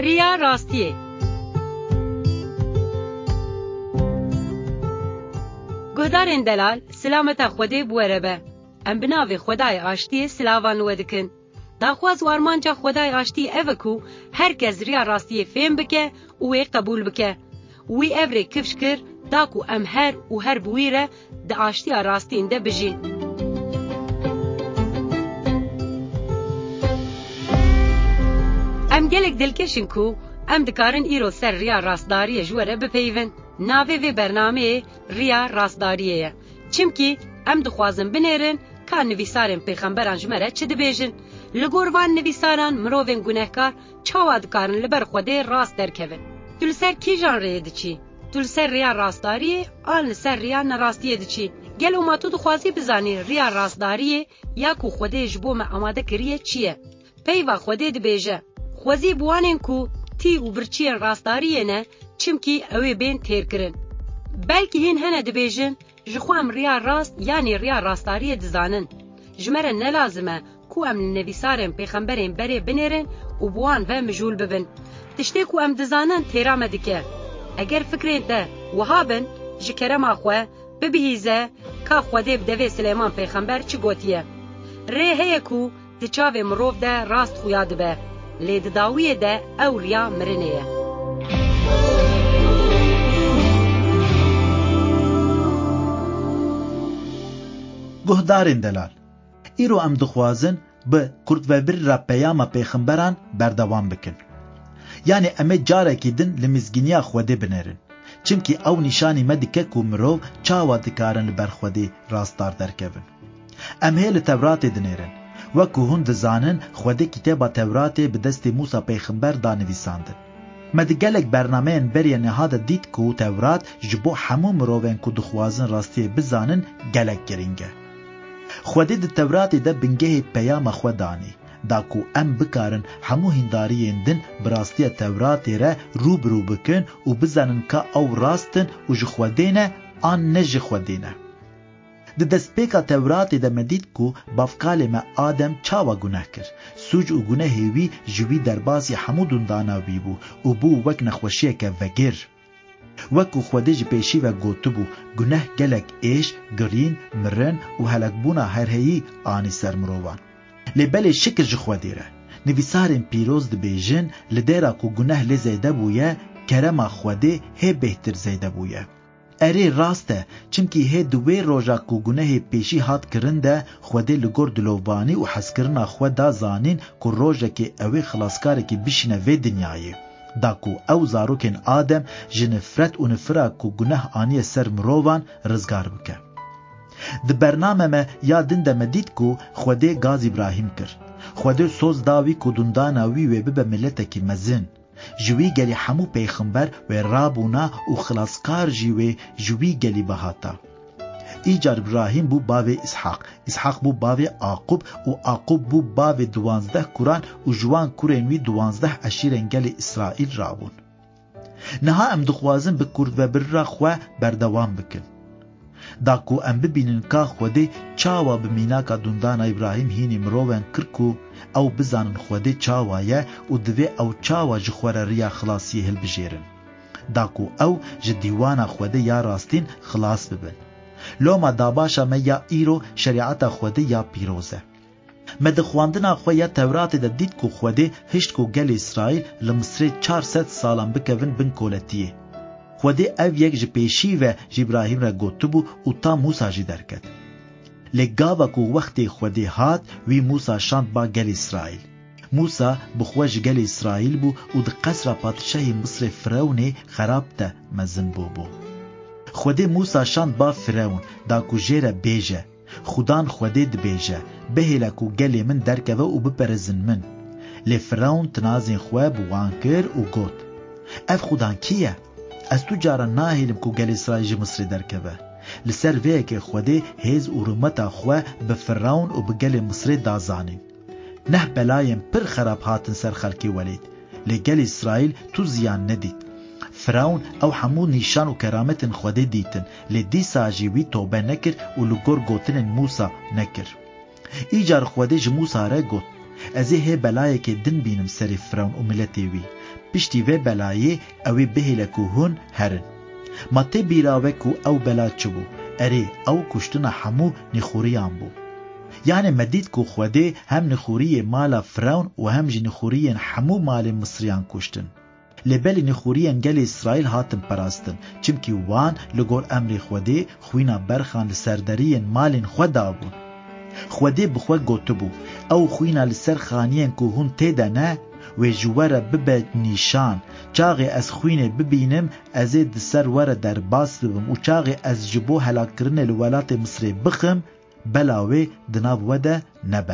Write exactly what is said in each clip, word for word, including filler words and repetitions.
ریا راستیه. گهدارین دلال سلامت خوده بوره به. ام بناوی خدای آشتی سلاوان ودکن. داخواز وارمانجا خدای آشتی اوکو هر کس ریا راستیه فهم بکه وی قبول بکه. وی اوری کفش کر داکو ام هر و هر بویره دا آشتی راستین ده بجی. ام گلک دلکشن کو ام دکارن ایرو سر ریا راستداری جوره بپیون. ناوی وی برنامه ریا راستداریه. چمکی ام دخوازن بنیرن که نویسارن پیغمبران جمره چه دبیجن. لگوروان نویساران مروین گناهکار چاوا دکارن لبر خوده راست درکوین. تول سر کی جان ریه دچی؟ تول سر ریا راستداریه آن سر ریا نراستیه دچی؟ گل اوما تو دخوازی بزانی ریا راستداریه یا کو خوده جبو ما آماده کریه چیه؟ پیوا خوده دبیجه. خوازی بوانن کو تی و برچی راستداریه نه چمکی اوی بین تیر کرن. بلکه هین هنه دبیجن جخوام ریا راست یعنی ریا راستداریه دزانن. جمره نلازمه کو ام نویسارن پیغمبرین بری بنیرن و بوان و مجول ببن. تشتی کو ام دزانن تیرامه دکه. اگر فکرین ده وهابن جکرم آخوه ببهیزه که خوده بدوی سلیمان پیغمبر چی گوتیه. ری هیه کو دچاوه مروف ده راست خویاد به. لید داویه ده او ریا مرنیه. گهدارین دلال ایرو ام دخوازن به کرد و بر را پیام پیغمبران بردوام بکن. یعنی امه جاره که دن لمزگینیا خوده بنرن. چمکی او نشانی مدکه که مرو چاوا دکارن لبر خوده راستار درکبن. امه لتورات دنرن. وکو هند زانن خوده کتابا تورات به دست موسی پیغمبر دانویساندن. مدگلک برنامه بریه نهاد دید که تورات جبو همو مروین که دخوازن راستی بزانن گلک گرینگه. خوده د تورات ده بنگه پیام خودانی دا کو ام بکارن همو هنداریین دن براستی تورات را روبرو بکن و بزنن که او راستن و جخودینه آن نج خودینه. د دسپیکا تورات ده مدید کو بافکال ما آدم چاوا گناه کر سوج و گناه وی جوی درباسی همو دنداناوی بو و بو وک نخوشیه که وگر. وکو خودش پیشی و گوتو بو گناه گلک ایش گرین مرن و هلک بونا هر هی آنی سر مروان. لبل شکر جخودیره. نویسارن پیروز د بیجن لدیرا کو گناه لزیده بویه کرما خوده هی بهتر زیده بویه. اری راسته چمکی هی دوی روژا کو گناه پیشی هات کرنده خوده لگور دلوبانی و حس کرنا خوده زانین کو روژا که اوی خلاصکاره که بشینه وی دنیایی. داکو او زاروکن آدم جنفرت و نفره کو گناه آنی سر مروان رزگار بکه. د برنامه ما یادن ده مدید کو خوده گاز ابراهیم کر. خوده سوز داوی کو دنداناوی و ببه ملته کی مزن. جوی گلی همو پیغمبر و رابونا و خلاصکار جوی جوی گلی بهاتا. ایجار ابراهیم بو باوی اسحاق، اسحاق بو باوی عاقوب و عاقوب بو باوی دوانزده کران و جوان کرنوی دوانزده اشیرن گل اسرائیل رابون. نها ام دخوازن به کرد و بر را خواه بردوام بکن. داکو ام ببینن که خوده چاوا بمیناکا دندان ابراهیم هینی مروون کرکو او بزانن خوده چاوایه و دوی او چاوا جخور ریا خلاصی هل بجیرن. داکو او جدیوانا خوده یا راستین خلاص ببن. لوما داباشا ما یا ایرو شریعت خوده یا پیروزه. ما دخواندنا خو یا تورات ده دید کو خوده هشت کو گل اسرائیل لمصر چهارصد سالان بکوین بن کولتیه. خوده او یک جپیشی و جبراهیم را گوتو بو و تا موسا جی درکد. لگاوا کو وقتی خوده هات وی موسا شاند با گل اسرائیل. موسا بخوش گل اسرائیل بو و ده قصر پادشاه مصر فرعون خراب ده مزن بو بو. خوده موسا شاند با فرعون دا کو جیره بیجه. خودان خوده ده بیجه. بهیلا کو گلی من درکه و بپرزن من. لی فرعون تنازین خواه بوان کر و گوت. اف خودان کیه؟ از تو جارا ناهیلم کو گل اسرائیل مصر درکه. لسر وی که خوده هیز و رمتا خواه بفرعون و بگل مصر دازانین. نه بلایم پر خراب هاتن سر خلکی ولید. لگل اسرائیل تو زیان ندید. فرعون او همو نیشان و کرامتن خوده دیتن. لدی ساجیوی توبه نکر و لگور گوتن موسا نکر. ایجار خوده ج موسا را گوت. از هی بلایه که دن بینم سری فرعون و ملتی وی پشتی و بلایه اوی بهیله کو هون هرن ما تی بیراوه کو او بلا چبو اری او کشتن همو نخوریان بو یعنی مدید کو خوده هم نخوری مال فرعون و هم جی نخوری همو مال مصریان کشتن لبل نخوری گل اسرائیل هاتن پراستن چمکی وان لگور امر خوده خوینا برخان لسردری مال خدا بون خوده بخوا گوتبو او خوینا لسر خانین کو هون تیدا نه و جواره ببه نیشان چاقی از خوینه ببینم از د سر وره در باس ببم و چاقی از جبو هلاک کرنه لولات مصر بخم بلاوه دناب وده نبه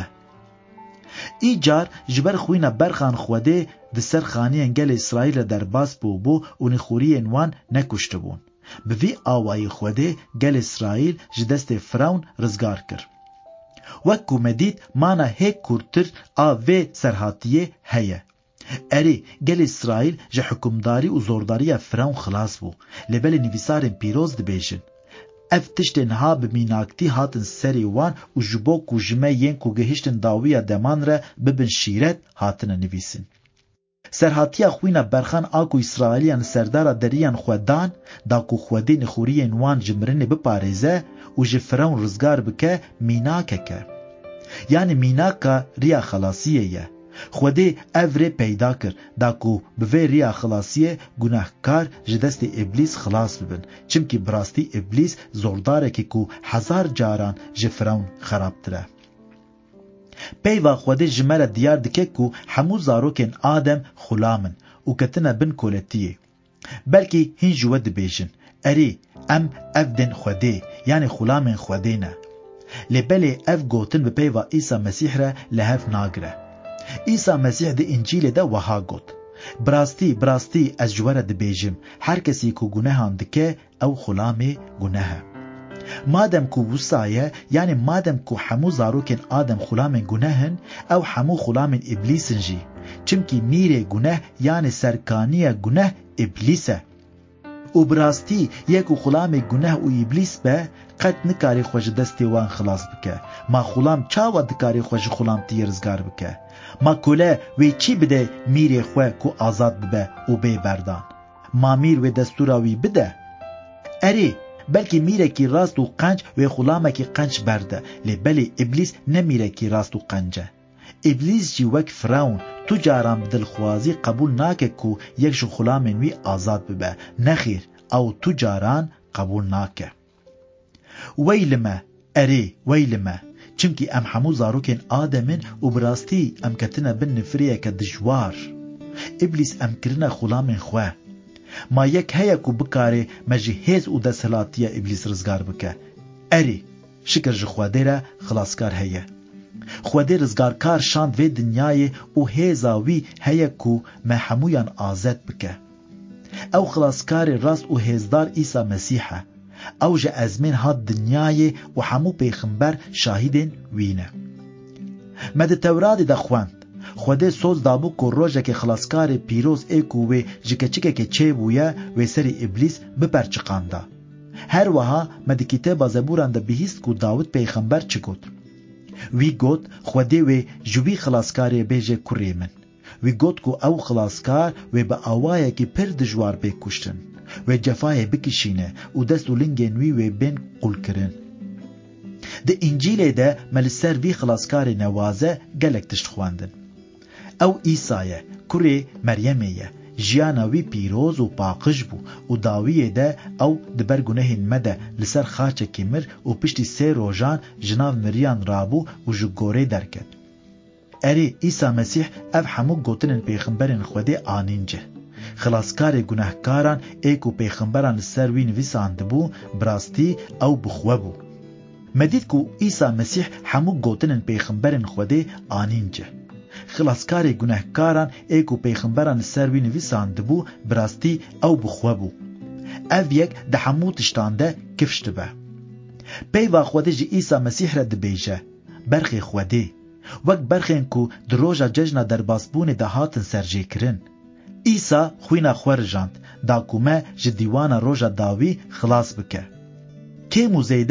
ای جار جبر خوینا برخان خوده د سر خانین گل اسرائیل در باس بو بو و نخوری انوان نکشته بون بوی آوائی خوده گل اسرائیل جدست فرعون رزگار کر وکو مدید مانا هی کورتر آوه سرحاتیه هیه اری گل اسرائیل جه حکمداری و زورداری فرعون خلاص بو لبل نویسارن پیروز دبیجن اف تشتن ها بمیناکتی هاتن سری وان و جبو کو جمه ین کو گهشتن داویا دمان را ببن شیرت هاتن نویسن سرحاتیا خوینا برخان آکو اسرائیلیان سردار دریان خودان دا کو خودی نخورین وان جمرن بپارزه و جه فرعون رزگار بکه میناکه که یعنی میناکه ریا خلاصیه یه خودی اوره پیدا کر دا کو بوی ریا خلاصیه گناهکار جدست ابلیس خلاص ببن چمکی براستی ابلیس زورداره که کو هزار جاران جه فرعون خراب تره پیوا خودی جمره دیار دکه کو همو زاروکن آدم خلامن و کتنه بن کولتیه بلکی هین جوه دبیجن اری ام افدن خودی یعنی خلامن خودی نه لبلی اف گوتن به پیوا عیسی مسیح را لحف ناگره عیسی مسیح ده انجیل ده وها گوت براستی براستی از جوره دبیجم هر کسی کو گناهان دکه او خلام گناه مادم کو وسایه یعنی مادم کو همو زاروکن آدم خلام گناهن او همو خلام ابلیسن جی چمکی میره گناه یعنی سرکانی گناه ابلیسه و براستی یکو خلام گناه و ابلیس به قد نکاری خوش دستی وان خلاص بکه ما خلام چاوا دکاری خوش خلام تیرزگار بکه ما کوله وی چی بده میره خواه کو آزاد ببه و بی بردان ما میر و دستوراوی بده اری بلکه میره کی راست و قنج و خلامه کی قنج برده لی بلی ابلیس نمیره کی راست و قنجه ابلیس جی وک فرعون تو جاران بدل خوازی قبول ناکه کو یک شو خلامن وی آزاد ببه نخیر او تو جاران قبول ناکه ویلمه اری ویلمه چمکی ام همو زاروکن آدمن و براستی ام کتنه بن نفریه که دجوار ابلیس ام کرنه خلامن خواه ما یک هیا کو بکاره مجهز و دسلاتیه ابلیس رزگار بکه اری شکر جخواده را خلاصکار هیا خواده رزگارکار شاند و دنیای و هیزاوی هیا کو محمویان آزاد بکه او خلاصکار راست و هیزدار عیسی مسیحه او جه ازمین هاد دنیای و همو پیغمبر شاهدین وینه مد تورات ده خواند خوده سوز دابو کو روژه که خلاصکار پیروز ایکو و جکه چکه که چه بویه و سر ابلیس بپرچقانده هر وها مد کتاب زبوران ده بهیست کو داود پیغمبر چه گود وی گود خوده و جوی خلاصکار بیجه کره من وی گود کو او خلاصکار و با آوائه که پر دجوار بکشتن و جفای بکشینه و دست و لنگن وی و بین قل کرن ده انجیل ده ملسر وی خلاصکار نوازه گلک تشت خواندن او عیسایه کره مریمیه جیانوی پیروز و پاقش بو و داویه ده او دبر گناهین مده لسر خاچه کمر و پشتی سه روژان جناو مریان رابو و جگوره درکد اری عیسی مسیح اف همو گوتنن پیغمبرن خوده آنینجه خلاصکار گناهکاران ایکو پیغمبران سر وی نویساند بو براستی او بخوه بو مدید کو عیسی مسیح همو گوتنن پیغمبرن خوده آنینجه خلاصکار گناهکاران ایکو پیغمبران سر وی نویساند بو براستی او بخوه بو او یک ده همو تشتانده کفشت به پیوا خوده جی عیسی مسیح را دبیجه برخی خوده وک برخین کو دروجا ججنا در باسبون ده هاتن سرجه کرن عیسی خوینا خور جاند دا کومه جدیوانا روژا داوی خلاص بکه که موزیده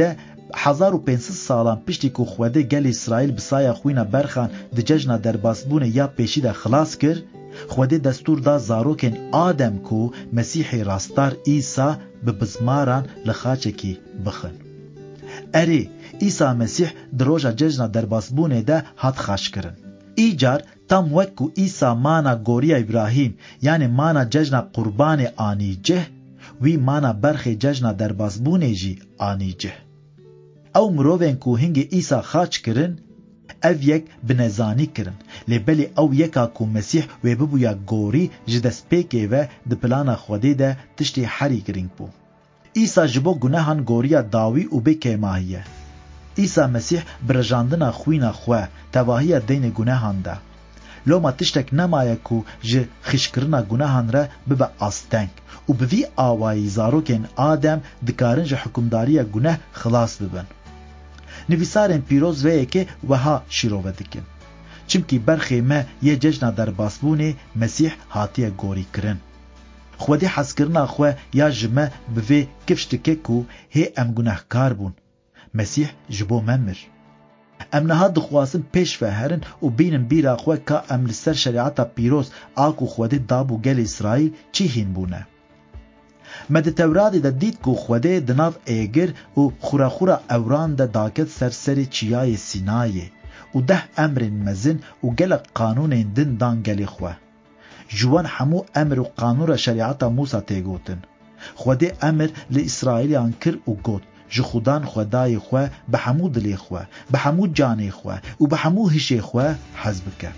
هزار و پانصد سالان پشتی که خوده گل اسرائیل بسایا خوینا برخان د ججنا درباسبون یا پیشی دا خلاص کر، خوده دستور دا زاروکن آدم کو مسیح راستار عیسی به بزماران لخاچه کی بخن. اری عیسی مسیح دروژا ججنا درباسبون دا هات خاش کرن. ایجار تم وکو عیسی مانا گوریا ابراهیم یعنی مانا ججنا قربان آنی جه وی مانا برخ ججنا درباسبون جی آنی جه. او مروین کو هنگ عیسی خاچ کرن او یک بنزانی کرن لبلی او یکا کو مسیح و ببویا گوری جدس پیکه و د پلانا خوده ده تشتی حری گرینگ بو. عیسی جبو گناهان گوریا داوی و بکه ماهیه. عیسی مسیح برجاندنا خوینا خواه تواهی دین گناهان ده. لو ما تشتک نمایه کو ج خشکرنا گناهان را ببا آستنگ و بوی آوائی زاروکن آدم دکارن ج حکمداری گناه خلاص ببن. نویسارن پیروز وی که وها شیروه دکن. چمکی برخی ما یه ججنا در باسبونه مسیح هاتیه گوری کرن. خودی حس کرنا خواه یا جمع بوی کفشتکه کو هی ام گناه کار بون. مسیح جبو ممر. ام نها دخواسم پیش فهرن و بینم بیرا خواه که ام لسر شریعتا پیروز آکو خودی دابو گل اسرائیل چی هین بونه. مد تورادی دا دید کو خوده دناف ایگر و خورا خورا اوران دا داکت سرسری چیای سینایه و ده امر مزن و گل قانون دن دان گلی خواه. جوان همو امر و قانون شریعتا موسا تیگوتن. خوده امر لإسرائیلیان کر و گوت جو خودان خدای خواه به همو دلی خواه به همو جانی خواه و به همو هشی خواه حزب که.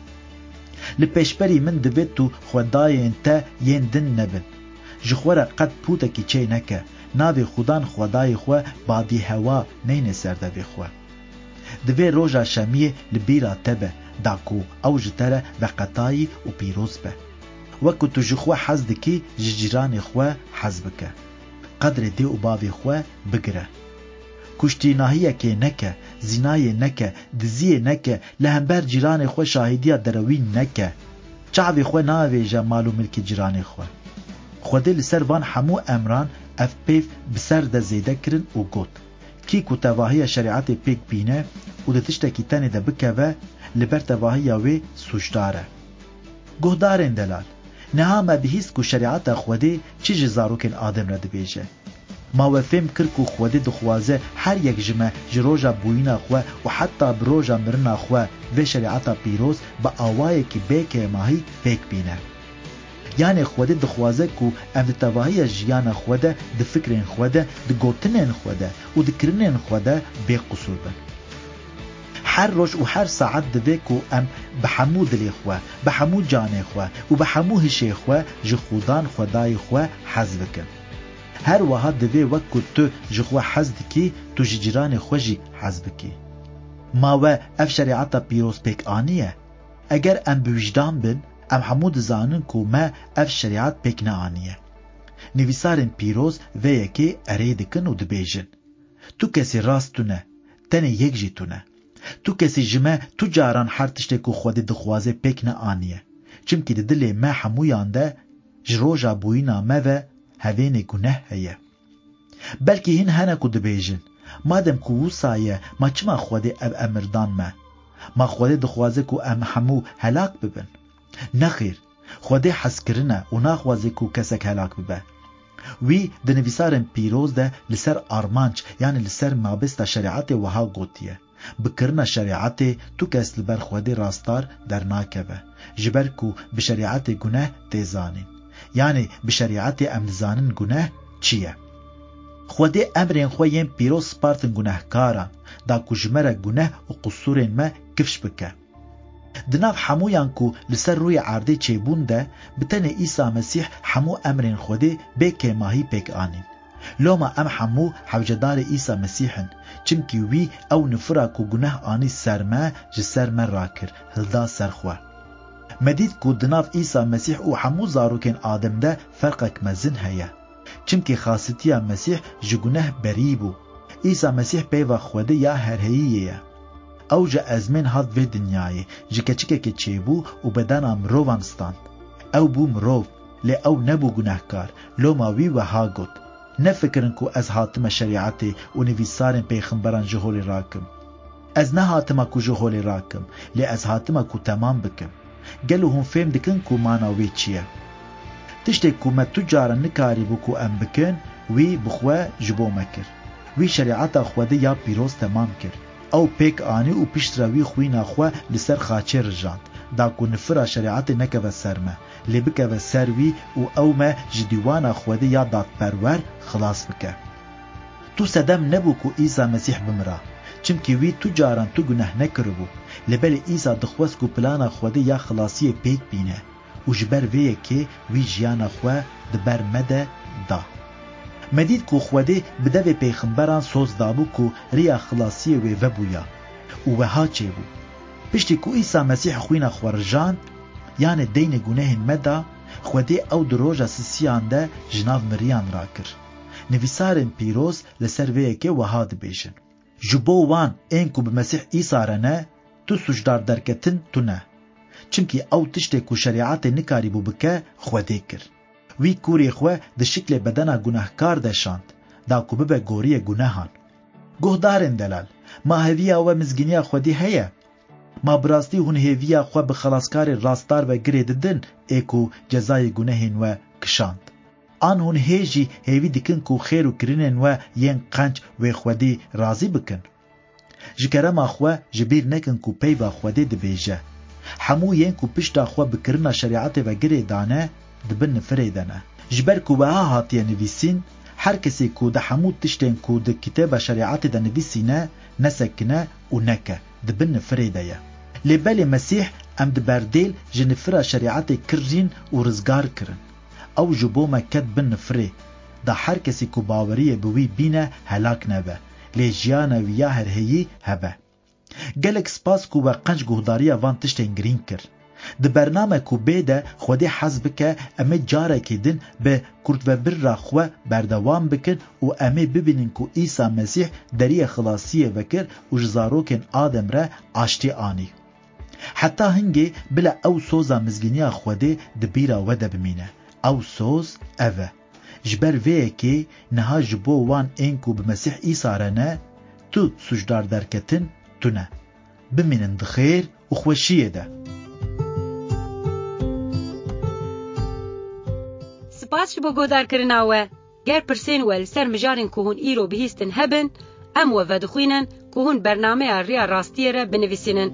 لپیشبری من دوید تو خدای انتا ین دن نبن. جخوره قد پوتا کی چه نکه ناوی خودان خدای خواه بادی هوا نین سرده بی خواه. دوی روژا شمیه لبیرا تبه داکو او جتره و قطایی و پیروز به. وکو تو جخواه حزد کی ججیران خواه حزب که. قدر دی و باوی خواه بگره. کشتی ناهیه که نکه، زینای نکه، دزیه نکه، لهمبر جیران خواه شاهدیه دروین نکه. چاوی خواه ناوی جا مالو ملک جیران خواه. خوده لسر وان همو امران اف پیف بسر ده زیده کرن و گوت. کی کو تواهی شریعت پیک بینه و ده تشتکی تنی ده بکوه لبر تواهی وی سوشداره. گهدارین دلال. نها ما بهیست کو شریعت خوده چی جزاروکن آدم را دبیجه. ما وفهم کر کو خوده دخوازه هر یک جمع جروجا بوینا خواه و حتی بروجا مرنا خواه و شریعت پیروز با آوائه کی بیک ماهی پیک بینه. یعنی خوده دخوازه کو ام ده تواهی جیان خوده ده فکرین خوده ده گوتنین خوده و ده کرنین خوده بی قصور بن. هر روز و هر ساعت دوی کو ام به همو دلی خواه به همو جان خواه و به همو هشی خواه جخودان خدای خواه حزب کن. هر وها دوی وکو تو جخواه حزد کی تو ججران خوشی حزب کی. ما و اف شریعتا پیروز پیک آنیه. اگر ام بوجدان بن ام همو دزانن کو ما اف شریعت پیک نه آنیه. نویسارن پیروز و یکی اریدکن و دبیجن. تو کسی راستونه تنه یک جی تونه. تو کسی جمع تو جاران هر تشتی کو خودی دخوازه پیک نه آنیه. چمکی ده دلی ما همویان ده جروجا بوینا ما و هوین گناه هیه. بلکه هین هنه کو دبیجن. مادم کو وسایه ما چما خودی اب امردان ما. ما خودی دخوازه کو ام همو هلاک ببن. نخیر. خودی حس کرنه و ناخوازه کو کسک هلاک ببن. وی ده نویسارن پیروز ده لسر آرمانچ یعنی لسر مابست شریعت وها گوتیه. بکرنا شریعت تو کس لبر خودی راستار در ناکبه. جبر کو بشریعت گناه تیزانین. یعنی بشریعت امنزانن گناه چیه؟ خودی امرین خویم پیروز سپارتن گناه کاران دا کجمره گناه و قصورین ما کفش بکه. دناف حمویان کو لسر روی عرده چه بونده بتن عیسی مسیح حمو امرین خودی بیک ماهی پیک آنین. لوما ام حمو حوجدار عیسی مسیحن چمکی وی او نفرا کو گناه آنی سرما جسرما راکر هلدا سرخوا. مدید کو دناف عیسی مسیح و حمو زاروکن آدم ده فرقک مزن هیا. چمکی خاصیتی مسیح جگناه بریبو. عیسی مسیح پیوا خوده یا هرهیه. او جا ازمین هاد و دنیای جکه چکه که چه بو و بدن امروانستان. او بو مروف لی او نبو گناهکار لو ماوی و ها گود. نفکرن کو از هاتم شریعت و نویسارن پیغمبران جهول راکم. از نه هاتم کو جهول راکم لی از هاتم کو تمام بکم. گلو هم فهم دکن کو ماناوی چیه. تشتی کو ما تجارن نکاری بو کو ام بکن وی بخوا جبو مکر. وی شریعت خواده یا پیروز تمام کر. او پیک آنی و پشت روی خوی نخوا لسر خاچه رجاند. دا کو نفر شریعت نکوه سرمه. لی بکوه سروی و او ما جدیوان خواده یا داد پرور خلاص بکه. تو صدم نبو کو عیسی مسیح بمرا. چمکی وی تو جاران تو گناه نکربو. لبل عیسی دخواست کو پلانا خواده یا خلاصی پیک بینه. و جبر ویه که وی جیانا خواه دبر مده دا. مدید کو خواده بده به پیغمبران سوز دابو کو ریا خلاصی وی وبویا. و وها چه بو. پشتی کو عیسی مسیح خوینا خورجاند یعنی دین گناه مده خواده او دروژا سیسیان ده جناو مریان را کر. نویسارن پیروز لسر ویه که وها دبیشن. جبو وان این کو بمسیح عیسی رنه تو سجدار درکتن تو نه. چونکی او تشتی کو شریعت نکاری بو بکه خواده کر. وی کوری خواه ده شکل بدنا گناهکار دشاند. دا کو ببه گوری گناهان. گوه دارن دلال. ما هویا و مزگینیا خودی هیا. ما براستی هون هویا خواه بخلاصکار راستار و گرید دن ایکو جزای گناهین و کشاند. آن هون هیجی هیوی دکن کو خیر و کرنن و ین قنج و خودی رازی بکن. جکره ما خواه جبیر نکن کو پی با خودی دبیجه. همو ین کو پشتا خواه بکرنا شریعت و گرید دانه دبن فریدنه. جبر کو بها هاتیه نویسین هر کسی کو ده همو تشتین کو ده کتاب شریعت ده نویسینه نسکنه و نکه دبن فریده. لبل مسیح ام دبردیل جنفره شریعت کرین و رزگار کرن. او جبو مکد بن فری. ده هر کسی کو باوریه بوی بینه هلاک نبه. لی جیانه ویا هر هیی هبه. گلک سپاس کو با قنج گهداریه وان تشتین گرین کر. ده برنامه کو بیده خودی حزب که امی جاره که دن به کرد و بر را خواه بردوام بکن و امی ببینن که عیسی مسیح دری خلاصیه وکر و جزاروکن آدم را آشتی آنی. حتی هنگی بلا او سوزا مزگینی خودی ده بیرا وده بمینه. او سوز اوه. جبر ویه که نها جبو وان این که بمسیح عیسی رنه تو سجدار درکتن تو نه. بمینن دخیر و خوشیه ده. سپاس بو گودار کرناوه گر پرسین ول سر مجارن که هون ایرو بهیستن هبن ام و ودخوینن که هون برنامه ریا راستیه را بنویسینن.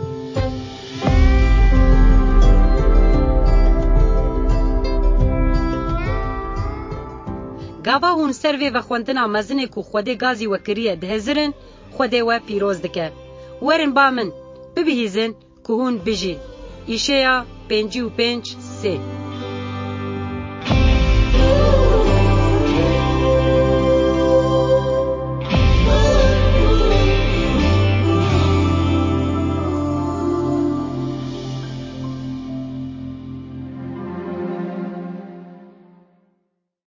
گاوا هون سروی و خوندنا مزنه که خوده گازی و کریه دهزرن خوده و پیروز دکه. ورن با من ببهیزن که هون بجین. ایشیا پنجی و پنج سی.